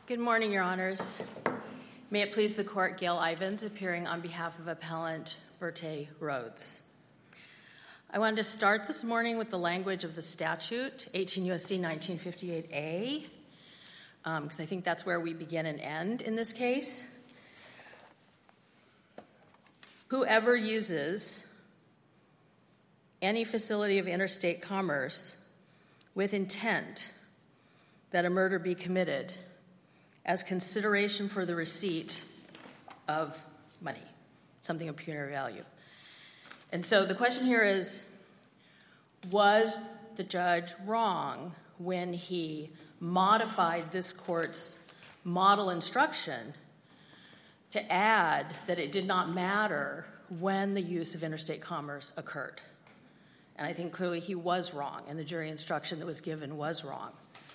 Good morning, Your Honors. May it please the Court, Gail Ivins, appearing on behalf of Appellant Berthe Rhodes. I wanted to start this morning with the language of the statute, 18 U.S.C. 1958A, because I think that's where we begin and end in this case. Whoever uses any facility of interstate commerce with intent that a murder be committed as consideration for the receipt of money, something of pecuniary value. And so the question here is, was the judge wrong when he modified this court's model instruction to add that it did not matter when the use of interstate commerce occurred? And I think clearly he was wrong, and the jury instruction that was given was wrong.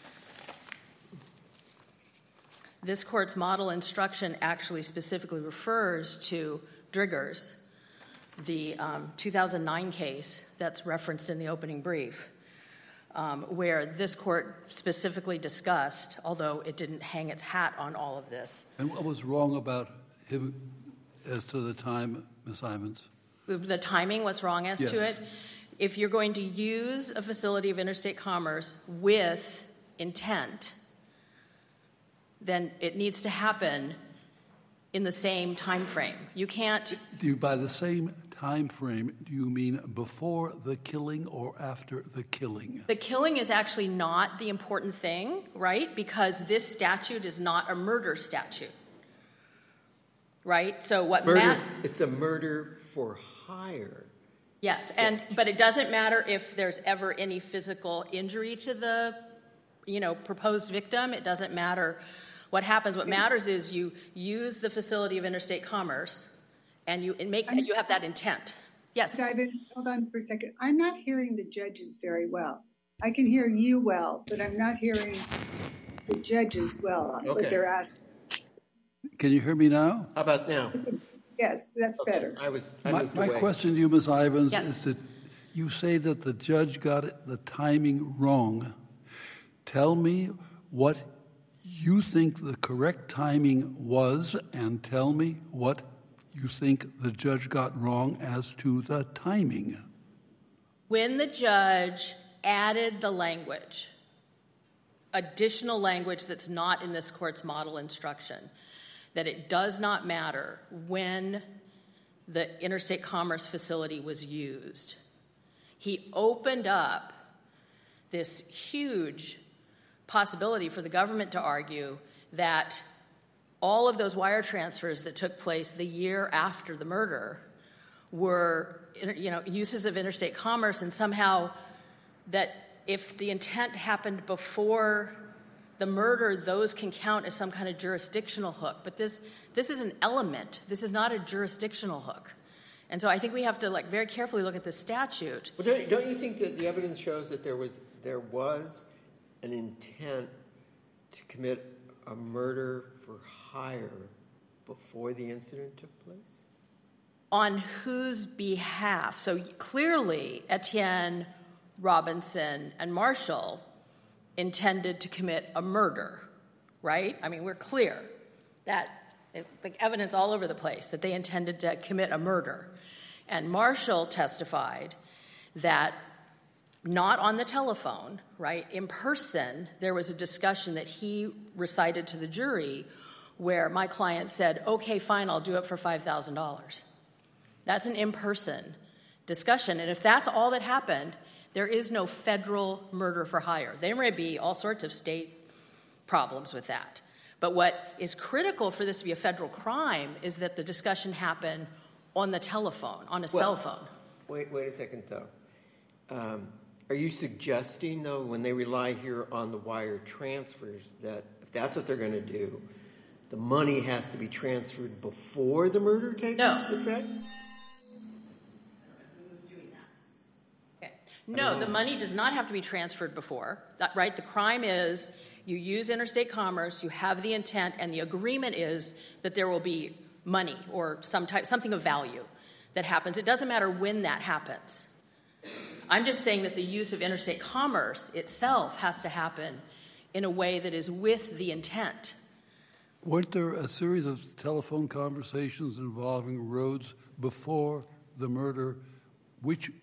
This court's model instruction actually specifically refers to Driggers, the 2009 case that's referenced in the opening brief, where this court specifically discussed, although it didn't hang its hat on all of this. And what was wrong about him as to the time, Ms. Ivins? The timing, what's wrong as to it? If you're going to use a facility of interstate commerce with intent, then it needs to happen in the same time frame. You can't... By the same time frame, do you mean before the killing or after the killing? The killing is actually not the important thing, right? Because this statute is not a murder statute, right? So what it's a murder for hire. Yes, but it doesn't matter if there's ever any physical injury to the, proposed victim. It doesn't matter what happens. What matters is you use the facility of interstate commerce, and you have that intent. Yes. Hold on for a second. I'm not hearing the judges very well. I can hear you well, but I'm not hearing the judges well on what they're asking. Can you hear me now? How about now? Yes, that's better. My question to you, Ms. Ivins, is that you say that the judge got the timing wrong. Tell me what you think the correct timing was, and tell me what you think the judge got wrong as to the timing. When the judge added the language, additional language that's not in this court's model instruction, that it does not matter when the interstate commerce facility was used, he opened up this huge possibility for the government to argue that all of those wire transfers that took place the year after the murder were, uses of interstate commerce, and somehow that if the intent happened before the murder, those can count as some kind of jurisdictional hook. But this is an element. This is not a jurisdictional hook. And so I think we have to very carefully look at the statute. Well, don't you think that the evidence shows that there was an intent to commit a murder for hire before the incident took place? On whose behalf? So clearly, Etienne, Robinson, and Marshall intended to commit a murder, right? I mean, we're clear that the evidence all over the place that they intended to commit a murder. And Marshall testified that not on the telephone, right, in person, there was a discussion that he recited to the jury where my client said, okay, fine, I'll do it for $5,000. That's an in-person discussion. And if that's all that happened, there is no federal murder for hire. There may be all sorts of state problems with that. But what is critical for this to be a federal crime is that the discussion happen on the telephone, on a cell phone. Wait a second, though. Are you suggesting, though, when they rely here on the wire transfers, that if that's what they're going to do, the money has to be transferred before the murder takes effect? No, the money does not have to be transferred before, right? The crime is you use interstate commerce, you have the intent, and the agreement is that there will be money or something of value that happens. It doesn't matter when that happens. I'm just saying that the use of interstate commerce itself has to happen in a way that is with the intent. Weren't there a series of telephone conversations involving Rhodes before the murder? Which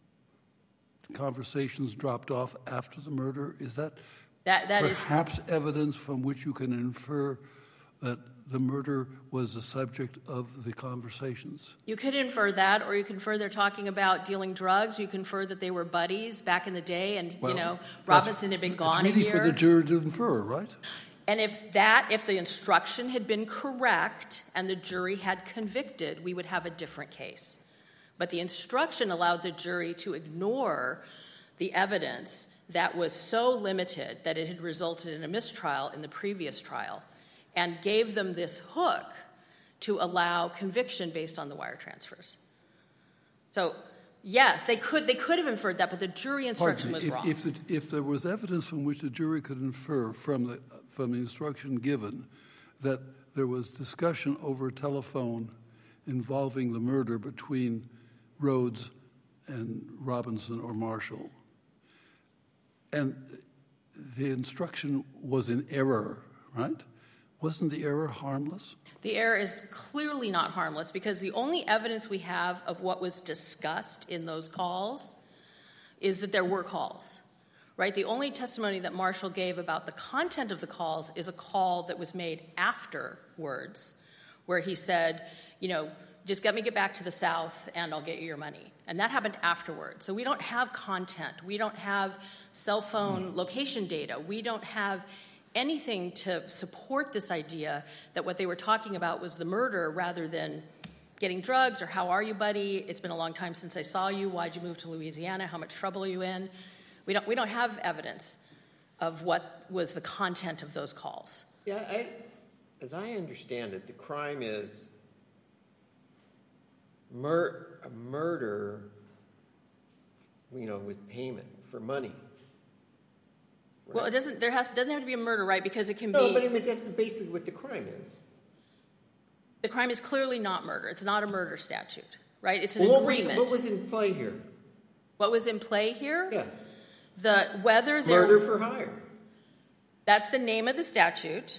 conversations dropped off after the murder? Is that perhaps evidence from which you can infer that the murder was the subject of the conversations? You could infer that, or you can infer they're talking about dealing drugs. You can infer that they were buddies back in the day, and, Robinson had been gone a year. It's really for the jury to infer, right? And if the instruction had been correct and the jury had convicted, we would have a different case. But the instruction allowed the jury to ignore the evidence that was so limited that it had resulted in a mistrial in the previous trial, and gave them this hook to allow conviction based on the wire transfers. So, yes, they could have inferred that, but the jury instruction was wrong. If there was evidence from which the jury could infer from the instruction given that there was discussion over telephone involving the murder between Rhodes and Robinson or Marshall, and the instruction was in error, right? Wasn't the error harmless? The error is clearly not harmless, because the only evidence we have of what was discussed in those calls is that there were calls, right? The only testimony that Marshall gave about the content of the calls is a call that was made afterwards, where he said, just let me get back to the South and I'll get you your money. And that happened afterwards. So we don't have content. We don't have cell phone location data. We don't have anything to support this idea that what they were talking about was the murder rather than getting drugs or how are you, buddy? It's been a long time since I saw you. Why'd you move to Louisiana? How much trouble are you in? We don't have evidence of what was the content of those calls. Yeah, as I understand it, the crime is a murder, with payment for money. Right? Well, it doesn't have to be a murder, right? Because it can be. No, but that's basically what the crime is. The crime is clearly not murder. It's not a murder statute, right? It's an agreement. What was in play here? What was in play here? Yes. Murder for hire. That's the name of the statute.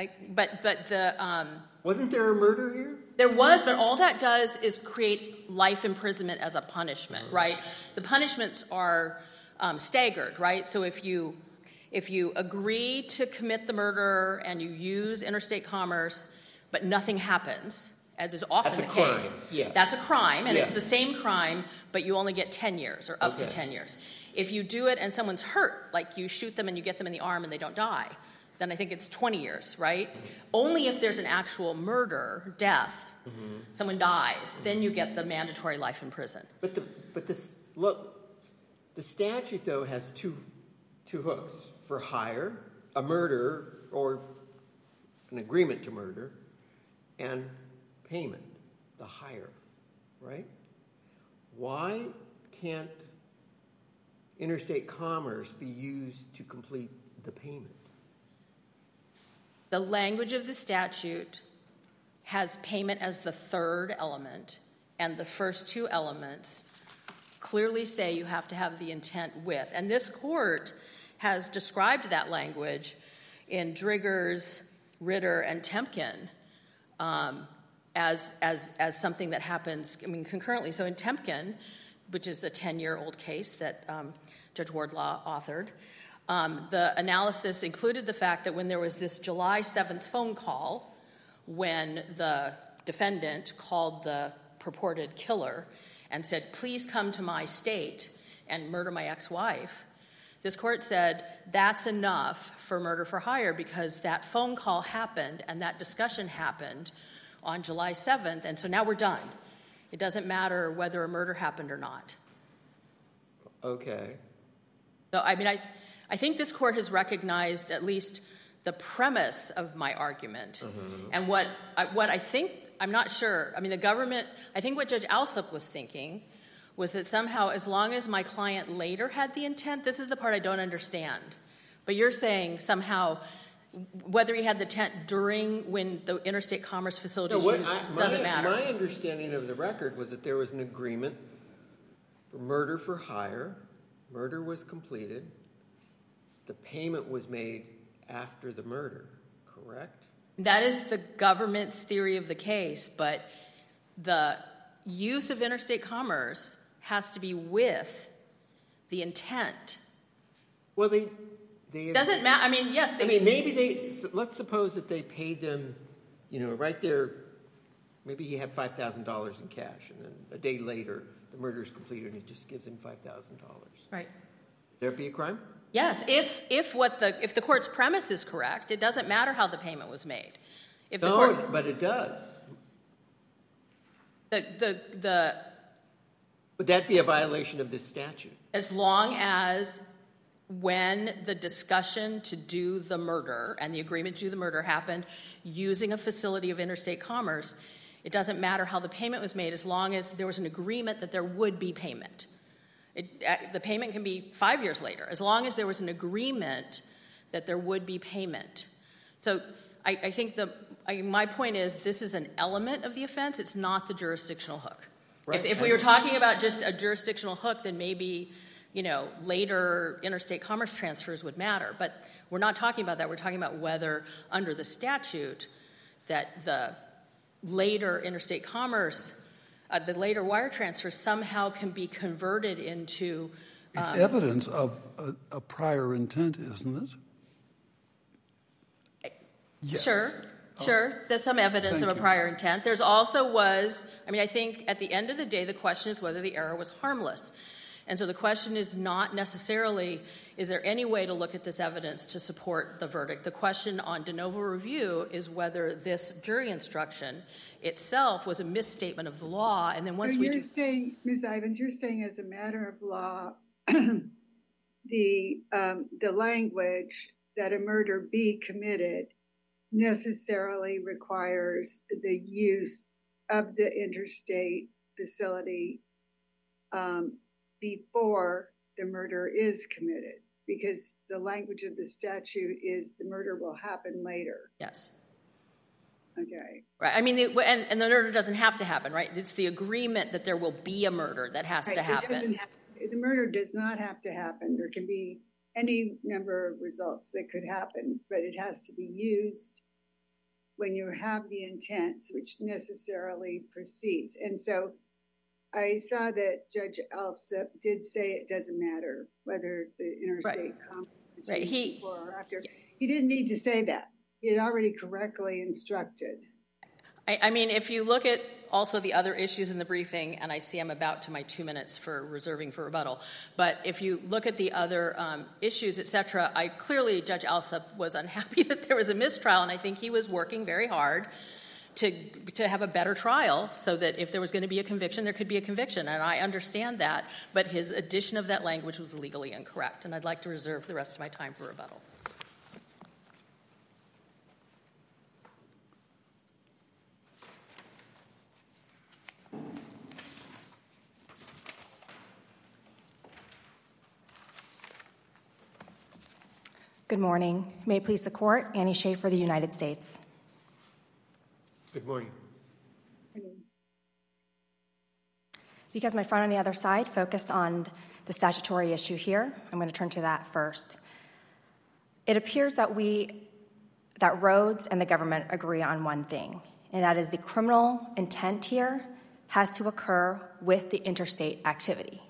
Wasn't there a murder here? There was, but all that does is create life imprisonment as a punishment, right? The punishments are staggered, right? So if you agree to commit the murder and you use interstate commerce, but nothing happens, as is often the case, that's a crime, and it's the same crime, but you only get 10 years or up to 10 years. If you do it and someone's hurt, like you shoot them and you get them in the arm and they don't die, then I think it's 20 years, right? Mm-hmm. Only if there's an actual murder, death, someone dies, then you get the mandatory life in prison. But the statute, though, has two hooks: for hire, a murder or an agreement to murder, and payment, the hire, right? Why can't interstate commerce be used to complete the payment? The language of the statute has payment as the third element, and the first two elements clearly say you have to have the intent with. And this court has described that language in Driggers, Ritter, and Temkin as something that happens, concurrently. So in Temkin, which is a 10-year-old case that Judge Wardlaw authored, the analysis included the fact that when there was this July 7th phone call when the defendant called the purported killer and said, please come to my state and murder my ex-wife, this court said that's enough for murder for hire because that phone call happened and that discussion happened on July 7th, and so now we're done. It doesn't matter whether a murder happened or not. Okay. So, I think this court has recognized at least the premise of my argument. Mm-hmm. And what I think, I'm not sure, the government, I think what Judge Alsup was thinking was that somehow as long as my client later had the intent, this is the part I don't understand. But you're saying somehow whether he had the intent during when the interstate commerce facilities doesn't matter. My understanding of the record was that there was an agreement for murder for hire. Murder was completed. The payment was made after the murder, correct? That is the government's theory of the case, but the use of interstate commerce has to be with the intent. Well, they doesn't matter. I mean, yes. Maybe let's suppose that they paid them, right there. Maybe he had $5,000 in cash, and then a day later, the murder is completed, and he just gives him $5,000. Right. There be a crime? Yes. If the court's premise is correct, it doesn't matter how the payment was made. But it does. Would that be a violation of this statute? As long as when the discussion to do the murder and the agreement to do the murder happened using a facility of interstate commerce, it doesn't matter how the payment was made as long as there was an agreement that there would be payment. The payment can be 5 years later, as long as there was an agreement that there would be payment. So I think my point is this is an element of the offense. It's not the jurisdictional hook. Right. If we were talking about just a jurisdictional hook, then maybe later interstate commerce transfers would matter. But we're not talking about that. We're talking about whether under the statute that the later interstate commerce, the later wire transfer somehow can be converted into... It's evidence of a prior intent, isn't it? Yes. Sure. There's some evidence of a prior intent. There's also I think at the end of the day, the question is whether the error was harmless. And so the question is not necessarily, is there any way to look at this evidence to support the verdict? The question on de novo review is whether this jury instruction itself was a misstatement of the law. And then once you're saying, Ms. Ivins, you're saying as a matter of law, the language that a murder be committed necessarily requires the use of the interstate facility before the murder is committed, because the language of the statute is the murder will happen later. Yes. Okay. Right. I mean, and the murder doesn't have to happen, right? It's the agreement that there will be a murder that has to happen. The murder does not have to happen. There can be any number of results that could happen, but it has to be used when you have the intent, which necessarily precedes. And so I saw that Judge Alsup did say it doesn't matter whether the interstate commerce is used before or after. He didn't need to say that. He had already correctly instructed. I mean, if you look at also the other issues in the briefing, and I see I'm about to my 2 minutes for reserving for rebuttal, but if you look at the other issues, et cetera, clearly Judge Alsup was unhappy that there was a mistrial, and I think he was working very hard to have a better trial so that if there was going to be a conviction, there could be a conviction, and I understand that, but his addition of that language was legally incorrect, and I'd like to reserve the rest of my time for rebuttal. Good morning. May it please the Court, Annie Shea for the United States. Good morning. Because my friend on the other side focused on the statutory issue here, I'm going to turn to that first. It appears that Rhodes and the government agree on one thing, and that is the criminal intent here has to occur with the interstate activity.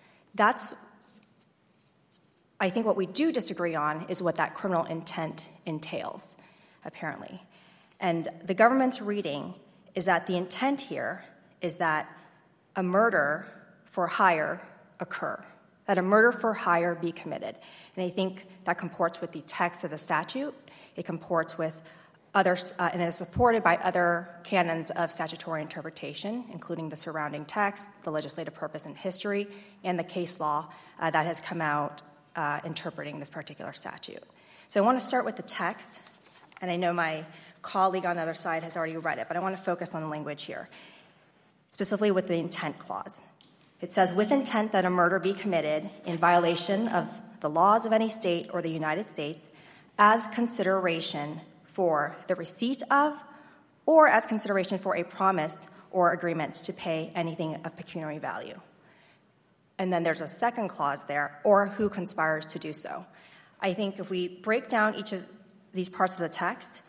I think what we do disagree on is what that criminal intent entails, apparently. And the government's reading is that the intent here is that a murder for hire occur, that a murder for hire be committed. And I think that comports with the text of the statute. It comports with others, and is supported by other canons of statutory interpretation, including the surrounding text, the legislative purpose and history, and the case law that has come out interpreting this particular statute. So I want to start with the text, and I know my colleague on the other side has already read it, but I want to focus on the language here, specifically with the intent clause. It says, with intent that a murder be committed in violation of the laws of any state or the United States as consideration for the receipt of or as consideration for a promise or agreement to pay anything of pecuniary value. And then there's a second clause there, or who conspires to do so. I think if we break down each of these parts of the text,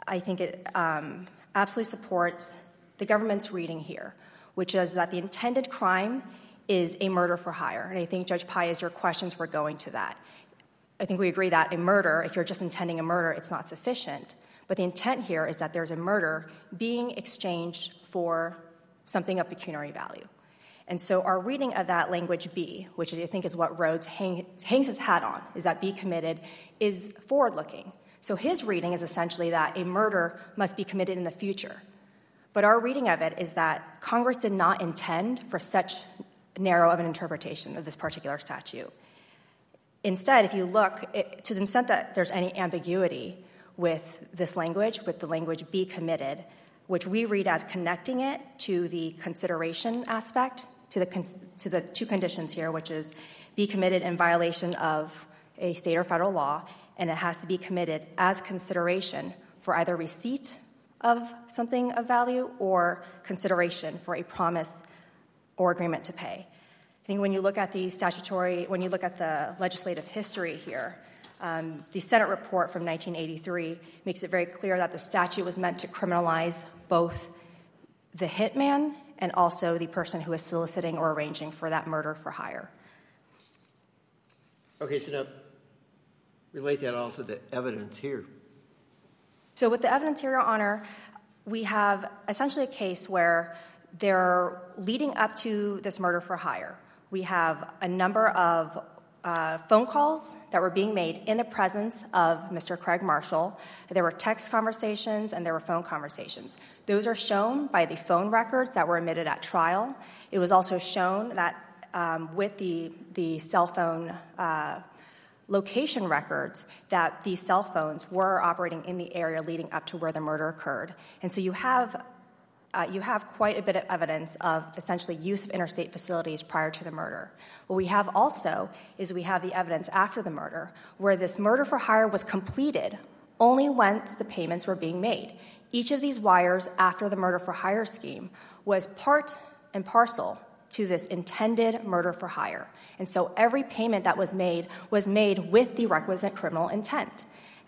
I think it absolutely supports the government's reading here, which is that the intended crime is a murder for hire. And I think, Judge Paez, your questions were going to that. I think we agree that a murder, if you're just intending a murder, it's not sufficient. But the intent here is that there's a murder being exchanged for something of pecuniary value. And so our reading of that language B, which I think is what Rhodes hangs his hat on, is that be committed, is forward-looking. So his reading is essentially that a murder must be committed in the future. But our reading of it is that Congress did not intend for such narrow of an interpretation of this particular statute. Instead, if you look, to the extent that there's any ambiguity with this language, with the language be committed, which we read as connecting it to the consideration aspect, to the two conditions here, which is be committed in violation of a state or federal law, and it has to be committed as consideration for either receipt of something of value or consideration for a promise or agreement to pay. I think when you look at the legislative history here, the Senate report from 1983 makes it very clear that the statute was meant to criminalize both the hitman and also the person who is soliciting or arranging for that murder for hire. Okay, so now relate that all to the evidence here. So with the evidence here, Your Honor, we have essentially a case where they're leading up to this murder for hire. We have a number of phone calls that were being made in the presence of Mr. Craig Marshall. There were text conversations and there were phone conversations. Those are shown by the phone records that were admitted at trial. It was also shown that with the cell phone location records that these cell phones were operating in the area leading up to where the murder occurred. And so you have quite a bit of evidence of essentially use of interstate facilities prior to the murder. What we have also is we have the evidence after the murder where this murder for hire was completed only once the payments were being made. Each of these wires after the murder for hire scheme was part and parcel to this intended murder for hire. And so every payment that was made with the requisite criminal intent.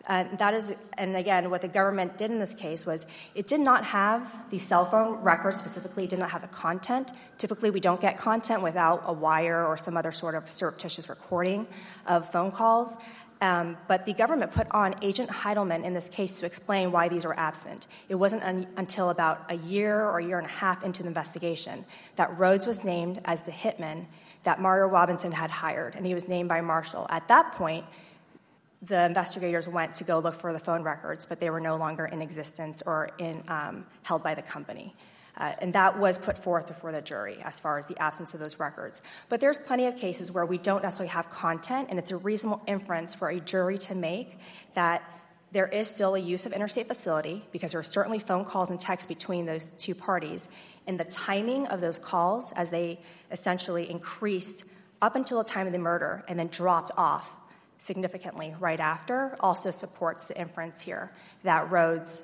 And again, what the government did in this case was it did not have the cell phone records specifically, it did not have the content. Typically, we don't get content without a wire or some other sort of surreptitious recording of phone calls. But the government put on Agent Heidelman in this case to explain why these were absent. It wasn't until about a year or a year and a half into the investigation that Rhodes was named as the hitman that Mario Robinson had hired, and he was named by Marshall. At that point, the investigators went to go look for the phone records, but they were no longer in existence or held by the company. And that was put forth before the jury as far as the absence of those records. But there's plenty of cases where we don't necessarily have content, and it's a reasonable inference for a jury to make that there is still a use of interstate facility because there are certainly phone calls and texts between those two parties. And the timing of those calls as they essentially increased up until the time of the murder and then dropped off significantly right after also supports the inference here that Rhodes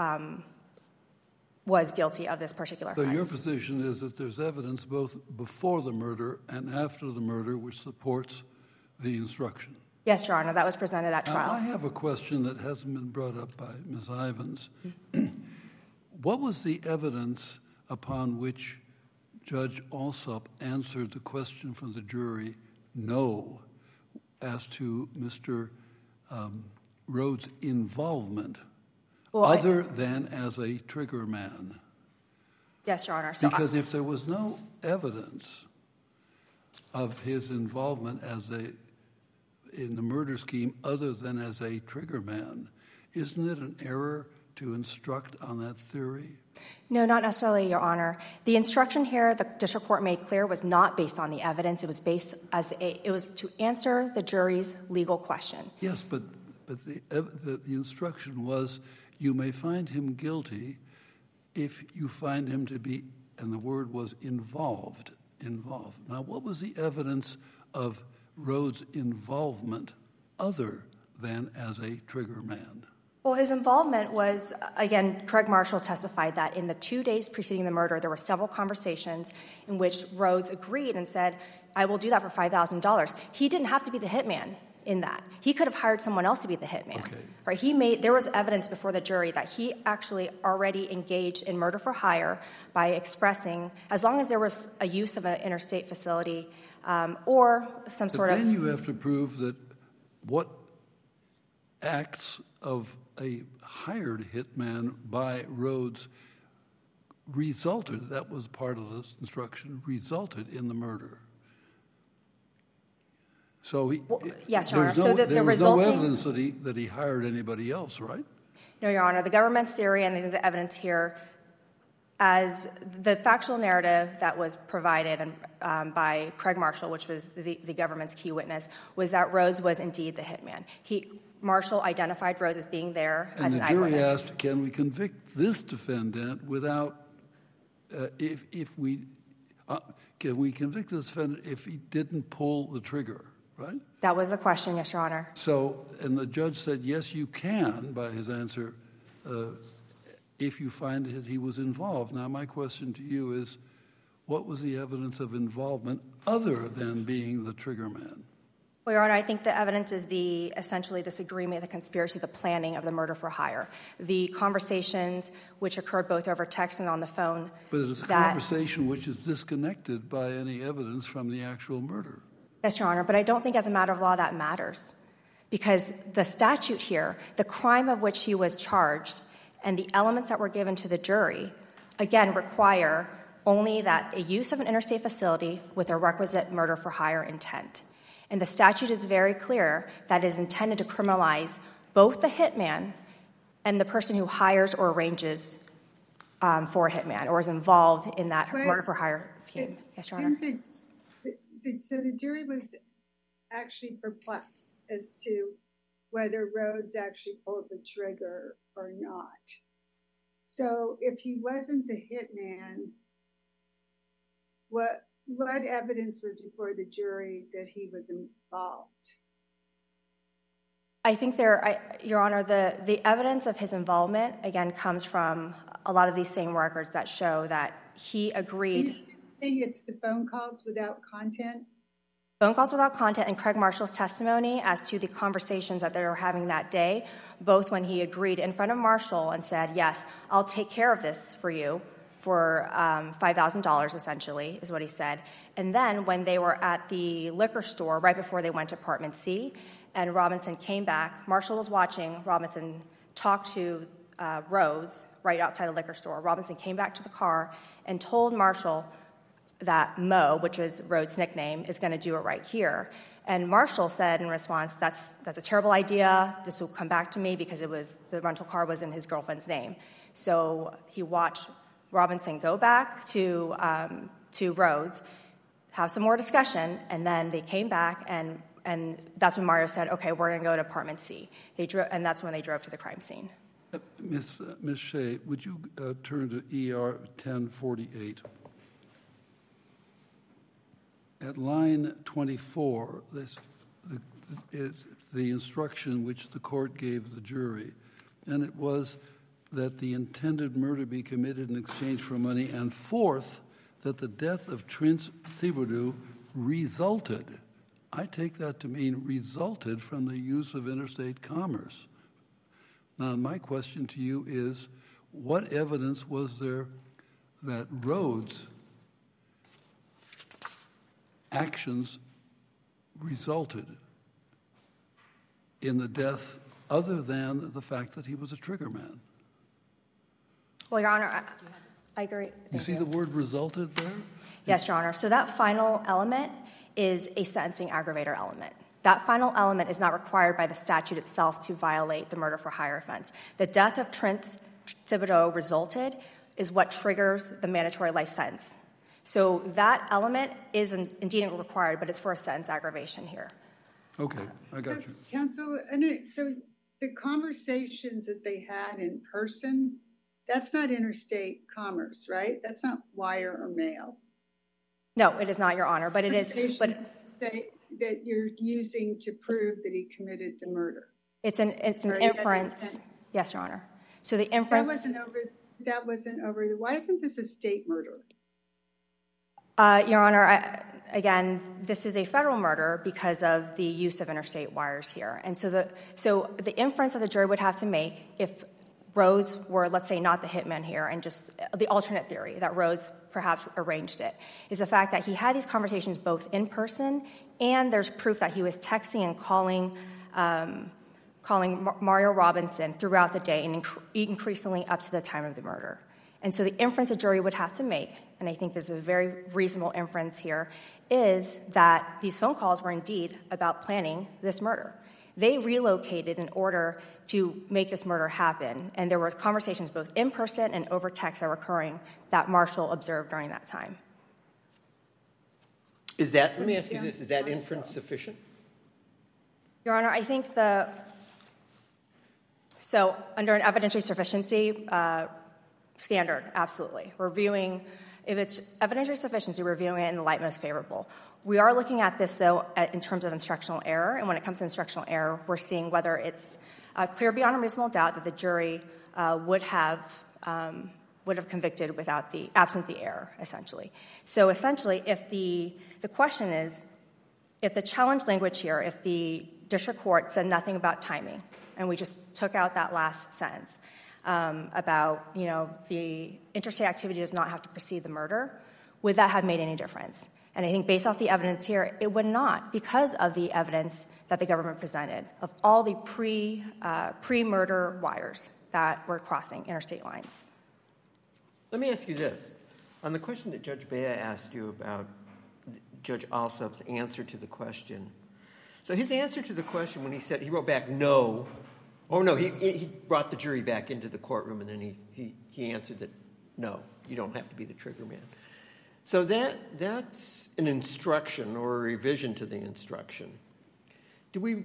was guilty of this particular offense. So your position is that there's evidence both before the murder and after the murder which supports the instruction? Yes, Your Honor, that was presented at trial. Now, I have a question that hasn't been brought up by Ms. Ivins. What was the evidence upon which Judge Alsop answered the question from the jury, no, as to Mr. Rhodes' involvement, other than as a trigger man? Yes, Your Honor. Because if there was no evidence of his involvement in the murder scheme other than as a trigger man, isn't it an error to instruct on that theory? No, not necessarily, Your Honor. The instruction here, the district court made clear, was not based on the evidence. It was it was to answer the jury's legal question. Yes, but the instruction was you may find him guilty if you find him to be, and the word was involved. Now, what was the evidence of Rhodes' involvement other than as a trigger man? Well, his involvement was, again, Craig Marshall testified that in the 2 days preceding the murder, there were several conversations in which Rhodes agreed and said, I will do that for $5,000. He didn't have to be the hitman. in that. He could have hired someone else to be the hitman. Okay. Right? There was evidence before the jury that he actually already engaged in murder for hire by expressing, as long as there was a use of an interstate facility or some sort of. Then you have to prove that what acts of a hired hitman by Rhodes resulted, that was part of this instruction, resulted in the murder. So yes, Your Honor. So there was no evidence that he hired anybody else, right? No, Your Honor. The government's theory and the evidence here, as the factual narrative that was provided by Craig Marshall, which was the government's key witness, was that Rhodes was indeed the hitman. Marshall identified Rhodes as being there as an eyewitness. And the jury asked, can we convict this defendant without, can we convict this defendant if he didn't pull the trigger, right? That was the question, yes, Your Honor. So, and the judge said, yes, you can, by his answer, if you find that he was involved. Now, my question to you is, what was the evidence of involvement other than being the trigger man? Well, Your Honor, I think the evidence is essentially this agreement, the conspiracy, the planning of the murder for hire. The conversations which occurred both over text and on the phone. But it's a conversation which is disconnected by any evidence from the actual murder. Yes, Your Honor, but I don't think as a matter of law that matters. Because the statute here, the crime of which he was charged, and the elements that were given to the jury, again, require only that a use of an interstate facility with a requisite murder for hire intent. And the statute is very clear that it is intended to criminalize both the hitman and the person who hires or arranges for a hitman or is involved in that murder for hire scheme. Yes, Your Honor. So the jury was actually perplexed as to whether Rhodes actually pulled the trigger or not. So if he wasn't the hitman, what evidence was before the jury that he was involved? I think Your Honor, the evidence of his involvement, again, comes from a lot of these same records that show that he agreed. Are you saying it's the phone calls without content? Phone calls without content and Craig Marshall's testimony as to the conversations that they were having that day, both when he agreed in front of Marshall and said, yes, I'll take care of this for you for $5,000, essentially, is what he said. And then when they were at the liquor store right before they went to Apartment C and Robinson came back, Marshall was watching Robinson talk to Rhodes right outside the liquor store. Robinson came back to the car and told Marshall that Mo, which was Rhodes' nickname, is going to do it right here. And Marshall said in response, that's a terrible idea. This will come back to me because the rental car was in his girlfriend's name. So he watched Robinson go back to Rhodes, have some more discussion, and then they came back, and that's when Mario said, okay, we're going to go to Apartment C. And that's when they drove to the crime scene. Ms. Shea, would you turn to ER 1048? At line 24, this is the instruction which the court gave the jury, and it was that the intended murder be committed in exchange for money, and fourth, that the death of Trince Thibodeau resulted. I take that to mean resulted from the use of interstate commerce. Now, my question to you is, what evidence was there that Rhodes' actions resulted in the death other than the fact that he was a trigger man? Well, Your Honor, I agree. You see the word resulted there? Yes, Your Honor. So that final element is a sentencing aggravator element. That final element is not required by the statute itself to violate the murder for hire offense. The death of Trince Thibodeau resulted is what triggers the mandatory life sentence. So that element is indeed required, but it's for a sentence aggravation here. Okay, I got you. Counsel, so the conversations that they had in person, that's not interstate commerce, right? That's not wire or mail. No, it is not, Your Honor, but it is. But that you're using to prove that he committed the murder. It's an inference. Yes, Your Honor. So the inference. That wasn't over. Why isn't this a state murder? Your Honor, again, this is a federal murder because of the use of interstate wires here. And so the inference that the jury would have to make if Rhodes were, let's say, not the hitman here, and just the alternate theory that Rhodes perhaps arranged it, is the fact that he had these conversations both in person, and there's proof that he was texting and calling Mario Robinson throughout the day and increasingly up to the time of the murder. And so the inference a jury would have to make, and I think this is a very reasonable inference here, is that these phone calls were indeed about planning this murder. They relocated in order to make this murder happen, and there were conversations both in person and over text that were occurring that Marshall observed during that time. Let me ask you this, is that inference sufficient? Your Honor, I think so under an evidentiary sufficiency standard, absolutely. If it's evidentiary sufficiency, we're reviewing it in the light most favorable. We are looking at this, though, in terms of instructional error, and when it comes to instructional error, we're seeing whether it's clear beyond a reasonable doubt that the jury would have convicted absent the error, essentially. So essentially, if the question is, if the challenge language here, if the district court said nothing about timing, and we just took out that last sentence about, the interstate activity does not have to precede the murder, would that have made any difference? And I think based off the evidence here, it would not, because of the evidence that the government presented of all the pre-murder wires that were crossing interstate lines. Let me ask you this. On the question that Judge Bea asked you about Judge Alsop's answer to the question, so his answer to the question when he wrote back no, he brought the jury back into the courtroom and then he answered that no, you don't have to be the trigger man. So that's an instruction or a revision to the instruction. Do we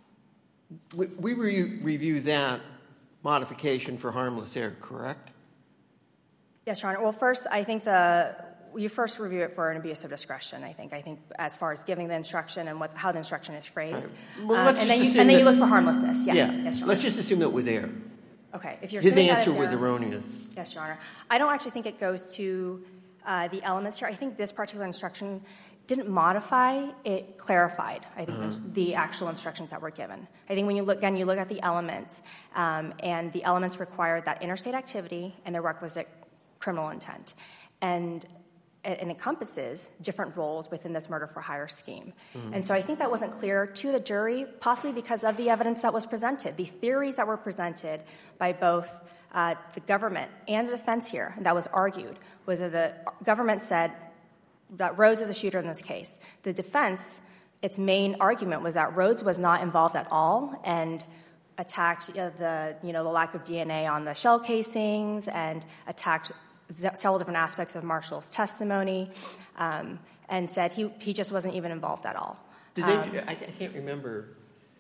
review that modification for harmless error, correct? Yes, Your Honor. Well, first, I think you first review it for an abuse of discretion, I think as far as giving the instruction and how the instruction is phrased. Right. Well, and then you look for harmlessness. Yes, yeah. Yes, Your Honor. Let's just assume that it was error. Okay. If you're His saying answer that was error, erroneous. Yes, Your Honor. I don't actually think it goes to the elements here. I think this particular instruction didn't modify, it clarified, I think, the actual instructions that were given. I think when you look at the elements, and the elements required that interstate activity and the requisite criminal intent. And it encompasses different roles within this murder for hire scheme. Mm-hmm. And so I think that wasn't clear to the jury, possibly because of the evidence that was presented, the theories that were presented by both the government and the defense here, and that was argued, was that the government said that Rhodes is a shooter in this case. The defense, its main argument was that Rhodes was not involved at all and attacked the lack of DNA on the shell casings and attacked several different aspects of Marshall's testimony, and said he just wasn't even involved at all. I can't remember,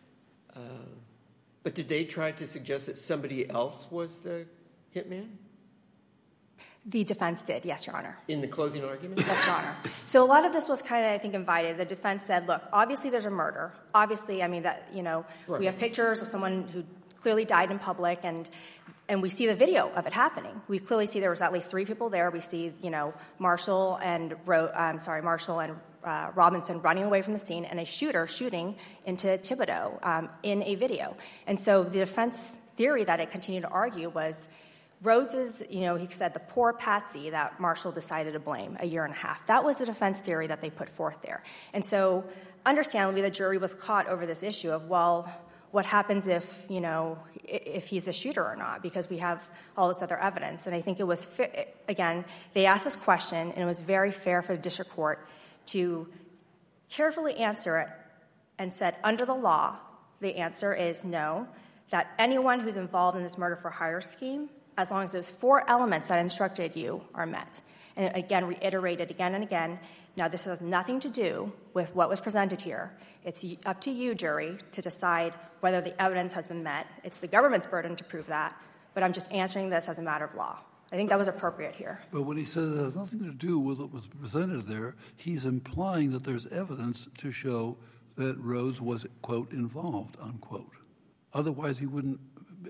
but did they try to suggest that somebody else was the hitman? The defense did, yes, Your Honor. In the closing argument? Yes, Your Honor. So a lot of this was kind of, I think, invited. The defense said, look, obviously there's a murder. Obviously, right. We have pictures of someone who clearly died in public, and we see the video of it happening. We clearly see there was at least 3 people there. We see, Marshall and Robinson running away from the scene, and a shooter shooting into Thibodeau in a video. And so the defense theory that it continued to argue was Rhodes is, he said, the poor patsy that Marshall decided to blame a year and a half. That was the defense theory that they put forth there. And so, understandably, the jury was caught over this issue of, well, what happens if he's a shooter or not, because we have all this other evidence. And I think it was, again, they asked this question, and it was very fair for the district court to carefully answer it and said, under the law, the answer is no, that anyone who's involved in this murder for hire scheme, as long as those 4 elements that I instructed you are met. And again, reiterated again and again, now this has nothing to do with what was presented here. It's up to you, jury, to decide whether the evidence has been met. It's the government's burden to prove that, but I'm just answering this as a matter of law. I think that was appropriate here. But when he says it has nothing to do with what was presented there, he's implying that there's evidence to show that Rhodes was, quote, involved, unquote. Otherwise, he wouldn't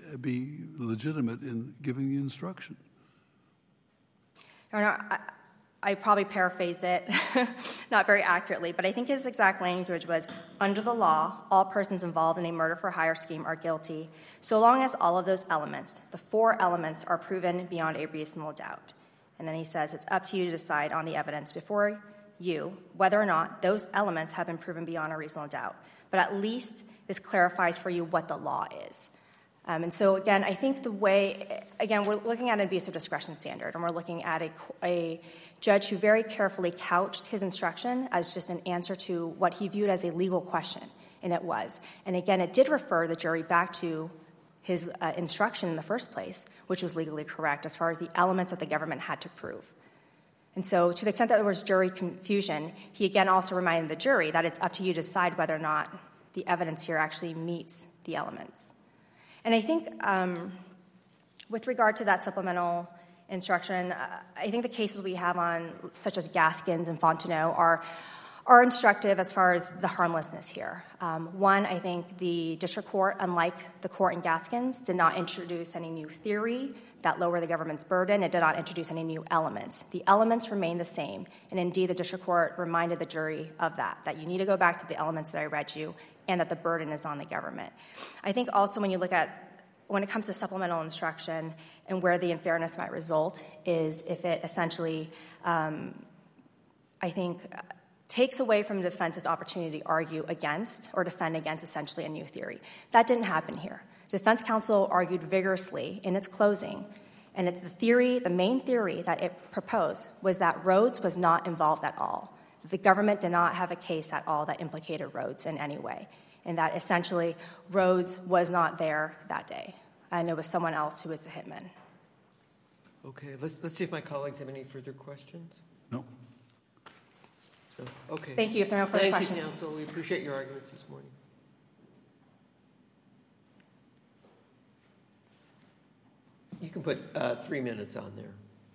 be legitimate in giving the instruction. Your Honor, I probably paraphrased it not very accurately, but I think his exact language was, under the law, all persons involved in a murder-for-hire scheme are guilty, so long as all of those elements, the 4 elements, are proven beyond a reasonable doubt. And then he says, it's up to you to decide on the evidence before you whether or not those elements have been proven beyond a reasonable doubt. But at least this clarifies for you what the law is. And so, again, I think we're looking at an abuse of discretion standard, and we're looking at a judge who very carefully couched his instruction as just an answer to what he viewed as a legal question, and it was. And again, it did refer the jury back to his instruction in the first place, which was legally correct as far as the elements that the government had to prove. And so to the extent that there was jury confusion, he again also reminded the jury that it's up to you to decide whether or not the evidence here actually meets the elements. And I think with regard to that supplemental instruction, I think the cases we have on, such as Gaskins and Fontenot, are instructive as far as the harmlessness here. One, I think the district court, unlike the court in Gaskins, did not introduce any new theory that lowered the government's burden. It did not introduce any new elements. The elements remain the same, and indeed the district court reminded the jury of that you need to go back to the elements that I read you and that the burden is on the government. I think also when it comes to supplemental instruction and where the unfairness might result is if it essentially, I think, takes away from the defense's opportunity to argue against or defend against essentially a new theory. That didn't happen here. The defense counsel argued vigorously in its closing, and the main theory that it proposed was that Rhodes was not involved at all. The government did not have a case at all that implicated Rhodes in any way, and that essentially Rhodes was not there that day, and it was someone else who was the hitman. Okay, let's see if my colleagues have any further questions. No. So, okay. Thank you. If there are no further questions. Thank you, counsel. We appreciate your arguments this morning. You can put 3 minutes on there.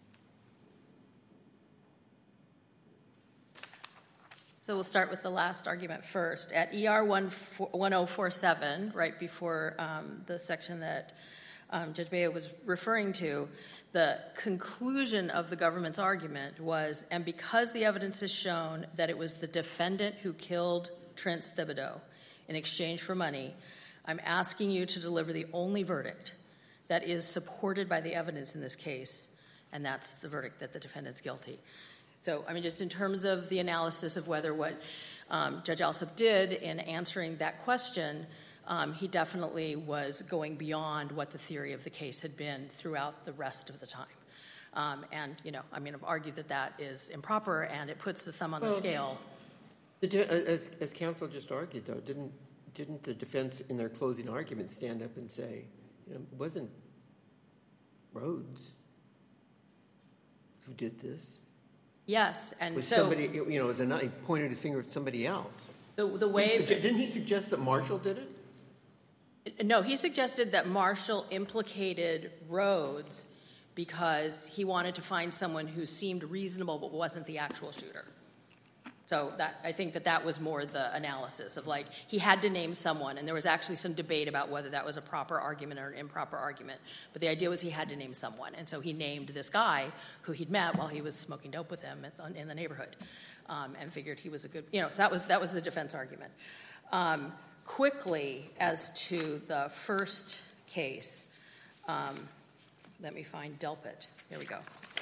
So we'll start with the last argument first. At ER 1047, right before the section that Judge Bea was referring to, the conclusion of the government's argument was, and because the evidence has shown that it was the defendant who killed Trent Thibodeau in exchange for money, I'm asking you to deliver the only verdict that is supported by the evidence in this case, and that's the verdict that the defendant's guilty. So, I mean, just in terms of the analysis of whether what Judge Alsop did in answering that question, he definitely was going beyond what the theory of the case had been throughout the rest of the time. And, I've argued that is improper, and it puts the thumb on the scale. As counsel just argued, though, didn't the defense in their closing argument stand up and say, it wasn't Rhodes who did this? Yes, and was so somebody, he pointed his finger at somebody else. The way didn't he suggest that Marshall did it? No, he suggested that Marshall implicated Rhodes because he wanted to find someone who seemed reasonable but wasn't the actual shooter. So I think that was more the analysis of, like, he had to name someone, and there was actually some debate about whether that was a proper argument or an improper argument. But the idea was he had to name someone, and so he named this guy who he'd met while he was smoking dope with him in the neighborhood, and figured he was a good, so that was the defense argument. Quickly, as to the first case, let me find Delpit. Here we go.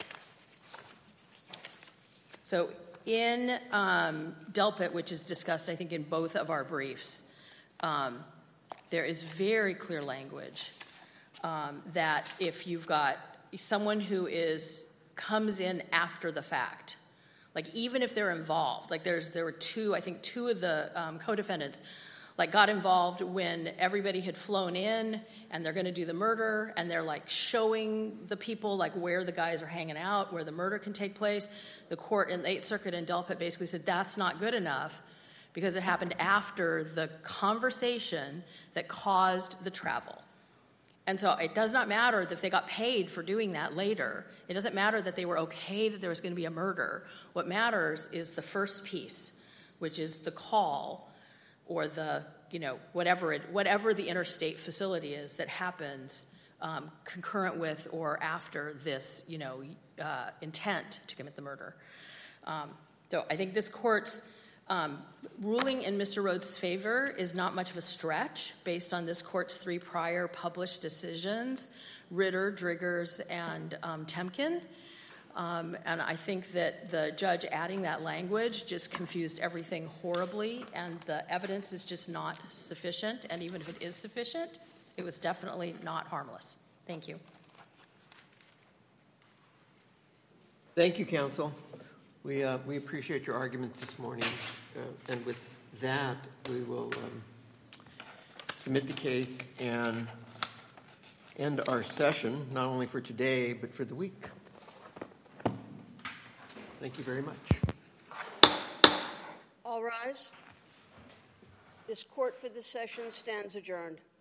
So in Delpit, which is discussed, I think, in both of our briefs, there is very clear language that if you've got someone who comes in after the fact, like even if they're involved, like there were two of the co-defendants, like got involved when everybody had flown in and they're going to do the murder, and they're like showing the people like where the guys are hanging out, where the murder can take place. The court in the Eighth Circuit in Delpit basically said that's not good enough because it happened after the conversation that caused the travel. And so it does not matter if they got paid for doing that later. It doesn't matter that they were okay that there was going to be a murder. What matters is the first piece, which is the call or the, whatever the interstate facility is that happens concurrent with or after this, intent to commit the murder. So I think this court's ruling in Mr. Rhodes' favor is not much of a stretch based on this court's 3 prior published decisions, Ritter, Driggers, and Temkin. And I think that the judge adding that language just confused everything horribly, and the evidence is just not sufficient. And even if it is sufficient, it was definitely not harmless. Thank you. Thank you, counsel. We appreciate your arguments this morning. And with that, we will submit the case and end our session, not only for today, but for the week. Thank you very much. All rise. This court for this session stands adjourned.